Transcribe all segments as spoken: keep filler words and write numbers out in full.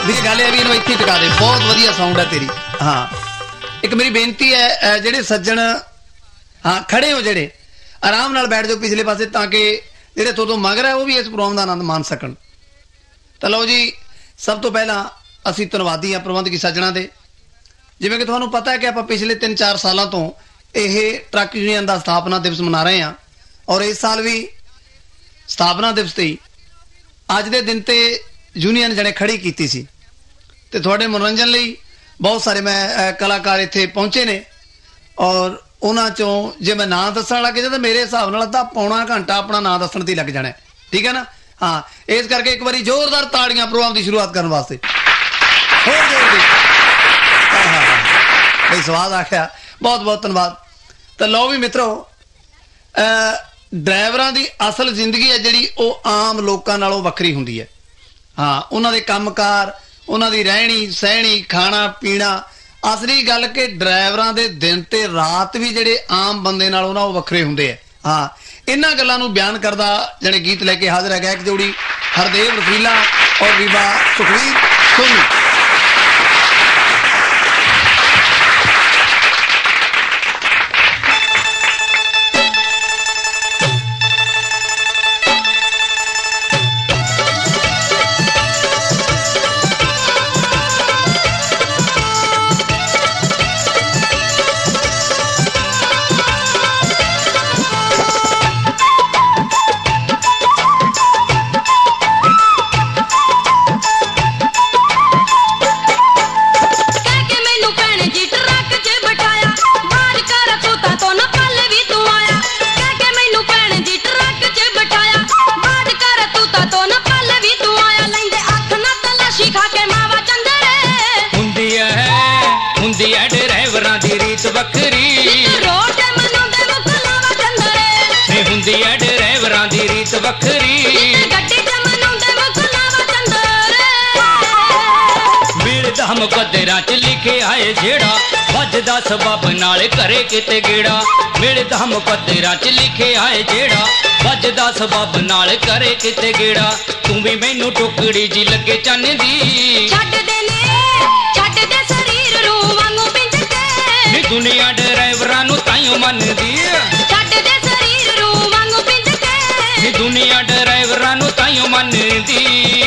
ਵੀ ਗੱਲ ਇਹ ਵੀ ਇਹਨੂੰ ਇੱਥੇ ਟਿਕਾ ਦੇ। ਬਹੁਤ ਵਧੀਆ ਸਾਊਂਡ ਹੈ ਤੇਰੀ। ਹਾਂ ਇੱਕ ਮੇਰੀ ਬੇਨਤੀ ਹੈ, ਜਿਹੜੇ ਸੱਜਣ ਹਾਂ ਖੜੇ ਹੋ, ਜਿਹੜੇ ਆਰਾਮ ਨਾਲ ਬੈਠ ਜਾਓ ਪਿਛਲੇ ਪਾਸੇ, ਤਾਂ ਕਿ ਜਿਹੜੇ ਤੁਹਾਡੇ ਮਗਰ ਹੈ ਉਹ ਵੀ ਇਸ ਪ੍ਰੋਗਰਾਮ ਦਾ ਆਨੰਦ ਮਾਣ ਸਕਣ। ਤਾਂ ਲਓ ਜੀ, ਸਭ ਤੋਂ ਪਹਿਲਾਂ ਅਸੀਂ ਧੰਨਵਾਦੀ ਹਾਂ ਪ੍ਰਬੰਧਕੀ ਸੱਜਣਾਂ ਦੇ। ਜਿਵੇਂ ਕਿ ਤੁਹਾਨੂੰ ਪਤਾ ਹੈ ਕਿ ਆਪਾਂ ਪਿਛਲੇ ਤਿੰਨ ਚਾਰ ਸਾਲਾਂ ਤੋਂ ਇਹ ਟਰੱਕ ਯੂਨੀਅਨ ਦਾ ਸਥਾਪਨਾ ਦਿਵਸ ਮਨਾ ਰਹੇ ਹਾਂ, ਔਰ ਇਸ ਸਾਲ ਵੀ ਸਥਾਪਨਾ ਦਿਵਸ 'ਤੇ ਹੀ ਅੱਜ ਦੇ ਦਿਨ 'ਤੇ ਯੂਨੀਅਨ ਜਣੇ ਖੜੀ ਕੀਤੀ ਸੀ। ਅਤੇ ਤੁਹਾਡੇ ਮਨੋਰੰਜਨ ਲਈ ਬਹੁਤ ਸਾਰੇ ਮੈਂ ਕਲਾਕਾਰ ਇੱਥੇ ਪਹੁੰਚੇ ਨੇ, ਔਰ ਉਹਨਾਂ 'ਚੋਂ ਜੇ ਮੈਂ ਨਾਂ ਦੱਸਣ ਲੱਗ ਜਾਵਾਂ ਤਾਂ ਮੇਰੇ ਹਿਸਾਬ ਨਾਲ ਅੱਧਾ ਪੌਣਾ ਘੰਟਾ ਆਪਣਾ ਨਾਂ ਦੱਸਣ 'ਤੇ ਲੱਗ ਜਾਣਾ। ਠੀਕ ਹੈ ਨਾ? ਹਾਂ, ਇਸ ਕਰਕੇ ਇੱਕ ਵਾਰੀ ਜ਼ੋਰਦਾਰ ਤਾੜੀਆਂ ਪ੍ਰੋਗਰਾਮ ਦੀ ਸ਼ੁਰੂਆਤ ਕਰਨ ਵਾਸਤੇ। ਹੋਰ ਜ਼ੋਰ ਦੀ ਹਾਂ ਹਾਂ ਬਈ ਸਵਾਦ ਆ ਗਿਆ। ਬਹੁਤ ਬਹੁਤ ਧੰਨਵਾਦ। ਤਾਂ ਲਓ ਵੀ ਮਿੱਤਰੋ, ਡਰਾਈਵਰਾਂ ਦੀ ਅਸਲ ਜ਼ਿੰਦਗੀ ਹੈ ਜਿਹੜੀ ਉਹ ਆਮ ਲੋਕਾਂ ਨਾਲੋਂ ਵੱਖਰੀ ਹੁੰਦੀ ਹੈ। ਹਾਂ, ਉਹਨਾਂ ਦੇ ਕੰਮਕਾਰ, ਉਹਨਾਂ ਦੀ ਰਹਿਣੀ ਸਹਿਣੀ, ਖਾਣਾ ਪੀਣਾ। ਅਸਲੀ ਗੱਲ ਕਿ ਡਰਾਈਵਰਾਂ ਦੇ ਦਿਨ ਤੇ ਰਾਤ ਵੀ ਜਿਹੜੇ ਆਮ ਬੰਦੇ ਨਾਲੋਂ ਨਾ ਉਹ ਵੱਖਰੇ ਹੁੰਦੇ ਆ। ਹਾਂ, ਇਹਨਾਂ ਗੱਲਾਂ ਨੂੰ ਬਿਆਨ ਕਰਦਾ ਜਿਹੜੇ ਗੀਤ ਲੈ ਕੇ ਹਾਜ਼ਰ ਹੈ ਗਾਇਕ ਜੋੜੀ ਹਰਦੇਵ ਰਫੀਲਾ ਔਰ ਬੀਬਾ ਸੁਖਵੀਰ ਸੋਨੀ। ਮੁਕੱਦਰਾਂ ਚ ਲਿਖੇ ਆਏ ਜਿਹੜਾ ਵੱਜਦਾ ਸਬੱਬ ਨਾਲ ਕਰੇ ਕਿਤੇ ਗੇੜਾ। ਮਿਲਦਾ ਮੁਕੱਦਰਾਂ ਚ ਲਿਖੇ ਆਏ ਜਿਹੜਾ ਵੱਜਦਾ ਸਬੱਬ ਨਾਲ ਕਰੇ ਕਿਤੇ ਗੇੜਾ। ਤੂੰ ਵੀ ਮੈਨੂੰ ਟੁਕੜੀ ਜੀ ਲੱਗੇ ਚੰਨ ਦੀ, ਛੱਡਦੇ ਨੇ ਛੱਡਦੇ ਸਰੀਰ ਨੂੰ ਵਾਂਗੂ ਪਿੰਜ ਕੇ। ਨੀ ਦੁਨੀਆ ਡਰਾਈਵਰਾਂ ਨੂੰ ਤਾਈਓ ਮੰਨਦੀ, ਛੱਡਦੇ ਸਰੀਰ ਨੂੰ ਵਾਂਗੂ ਪਿੰਜ ਕੇ। ਨੀ ਦੁਨੀਆ ਡਰਾਈਵਰਾਂ ਨੂੰ ਤਾਈਓ ਮੰਨਦੀ।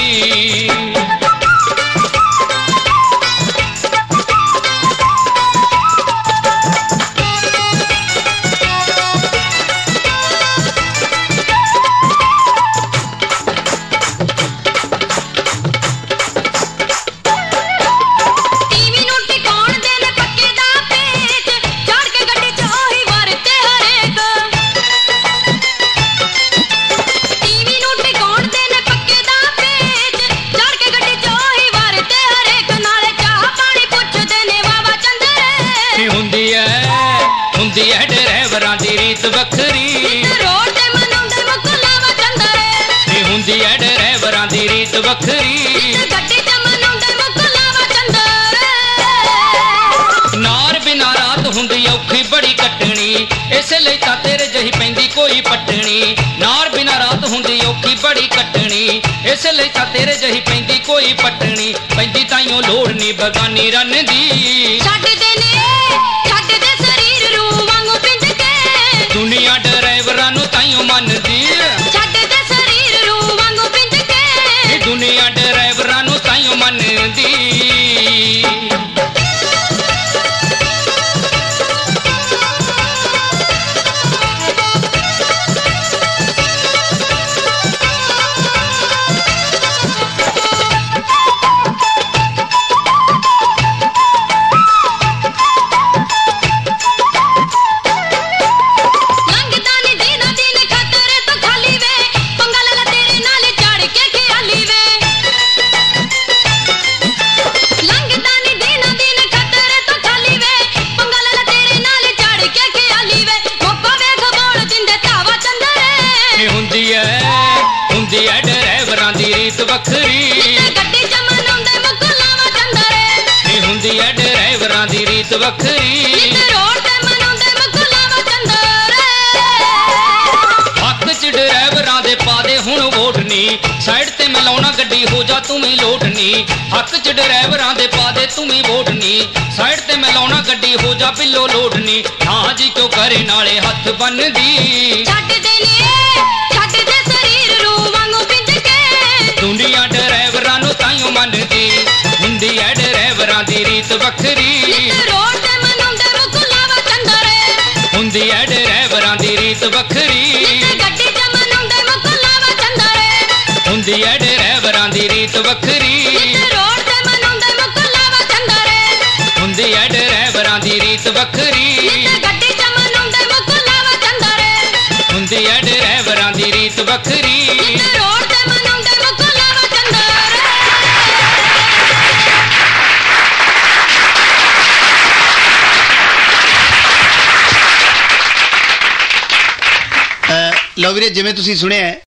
ਵੱਖਰੀ ਰੋਡ ਤੇ ਮਨਾਉਂਦੇ ਮੁਕਲਾਵਾ ਚੰਦਰੇ। ਨੀ ਹੁੰਦੀ ਐ ਡਰਾਈਵਰਾਂ ਦੀ ਰੀਤ ਵੱਖਰੀ, ਗੱਡੀ ਤੇ ਮਨਾਉਂਦੇ ਮੁਕਲਾਵਾ ਚੰਦਰੇ। ਨਾਰ ਬਿਨਾਂ ਰਾਤ ਹੁੰਦੀ ਔਖੀ ਬੜੀ ਕੱਟਣੀ, ਇਸੇ ਲਈ ਤਾਂ ਤੇਰੇ ਜਹੀ ਪੈਂਦੀ ਕੋਈ ਪੱਟਣੀ। ਨਾਰ ਬਿਨਾਂ ਰਾਤ ਹੁੰਦੀ ਔਖੀ ਬੜੀ ਕੱਟਣੀ, ਇਸੇ ਲਈ ਤਾਂ ਤੇਰੇ ਜਹੀ ਪੈਂਦੀ ਕੋਈ ਪੱਟਣੀ। ਪੈਂਦੀ ਤਾਈਓ ਲੋੜ ਨੀ ਬਗਾਨੀ ਰਨ ਦੀ, ਛੱਡਦੇ ਨੇ ਛੱਡਦੇ ਸਰੀਰ ਨੂੰ ਵਾਂਗੂ ਪਿੰਜ ਕੇ। ਦੁਨੀਆ ਡਰਾਈਵਰਾਂ ਨੂੰ ਤਾਈਓ ਮੰਨਦੀ, ਛੱਡਦੇ ਸਰੀਰ ਨੂੰ ਵਾਂਗੂ ਪਿੰਜ ਕੇ। ਦੁਨੀਆ ਡਰਾਈਵਰਾਂ ਨੂੰ ਤਾਈਓ ਮੰਨਦੀ। ਵੱਖਰੀ ਗੱਡੀ ਚ ਮਨਾਉਂਦੇ ਮੁਕਲਾਵਾ ਚੰਦਰੇ। ਨੀ ਹੁੰਦੀ ਐ ਡਰਾਈਵਰਾਂ ਦੀ ਰੀਤ ਵੱਖਰੀ, ਰੋਡ ਤੇ ਮਨਾਉਂਦੇ ਮੁਕਲਾਵਾ ਚੰਦਰੇ। ਹੱਕ ਚ ਡਰਾਈਵਰਾਂ ਦੇ ਪਾ ਦੇ ਹੁਣ ਵੋਟ ਨੀ, ਸਾਈਡ ਤੇ ਮਿਲਾ ਲਾਉਣਾ ਗੱਡੀ ਹੋ ਜਾ ਤੂੰ ਵੀ ਲੋਟ ਨੀ ਹੱਕ ਚ ਡਰਾਈਵਰਾਂ ਦੇ ਪਾ ਦੇ ਤੂੰ ਵੀ ਵੋਟ ਨੀ ਸਾਈਡ ਤੇ ਮੈਂ ਲਾਉਣਾ ਗੱਡੀ ਹੋ ਜਾ ਪਿੱਲੋ ਲੋਟ ਨੀ ਹਾਂ ਜੀ ਕਿਉਂ ਕਰੇ ਨਾਲੇ ਹੱਥ ਬੰਨਦੀ ਛੱਡ ਦੇ ਨੇ ਛੱਡ ਦੇ ਸਰੀਰ ਨੂੰ ਵਾਂਗੂ ਪਿੰਜ ਕੇ ਦੁਨੀਆ ਡਰਾਈਵਰਾਂ ਨੂੰ ਤਾਈਓ ਮੰਨਦੀ ਹੁੰਦੀ ਐ ਡਰਾਈਵਰਾਂ ਦੀ ਰੀਤ ਵੱਖਰੀ ਨਿੱਤ ਰੋਡ ਤੇ ਮਨਾਉਂਦੇ ਮੁਕਲਾਵਾ ਚੰਦਰੇ ਹੁੰਦੀ ਐ ਡਰਾਈਵਰਾਂ ਦੀ ਰੀਤ ਵੱਖਰੀ ਨਿੱਤ ਗੱਡੀ ਚ ਮਨਾਉਂਦੇ ਮੁਕਲਾਵਾ ਚੰਦਰੇ ਹੁੰਦੀ ਐ ਡਰਾਈਵਰਾਂ ਦੀ ਰੀਤ ਵੱਖਰੀ ਨਿੱਤ ਰੋਡ ਤੇ ਮਨਾਉਂਦੇ ਮੁਕਲਾਵਾ ਚੰਦਰੇ ਹੁੰਦੀ ਐ ਡਰਾਈਵਰਾਂ ਦੀ ਰੀਤ ਵੱਖਰੀ ਨਿੱਤ ਗੱਡੀ ਚ ਮਨਾਉਂਦੇ ਮੁਕਲਾਵਾ ਚੰਦਰੇ ਹੁੰਦੀ ਐ ਡਰਾਈਵਰਾਂ ਦੀ ਰੀਤ ਵੱਖਰੀ ਨਿੱਤ ਰੋਡ ਤੇ ਮਨਾਉਂਦੇ ਮੁਕਲਾਵਾ ਚੰਦਰੇ ਲਓ ਵੀਰੇ ਜਿਵੇਂ ਤੁਸੀਂ ਸੁਣਿਆ ਹੈ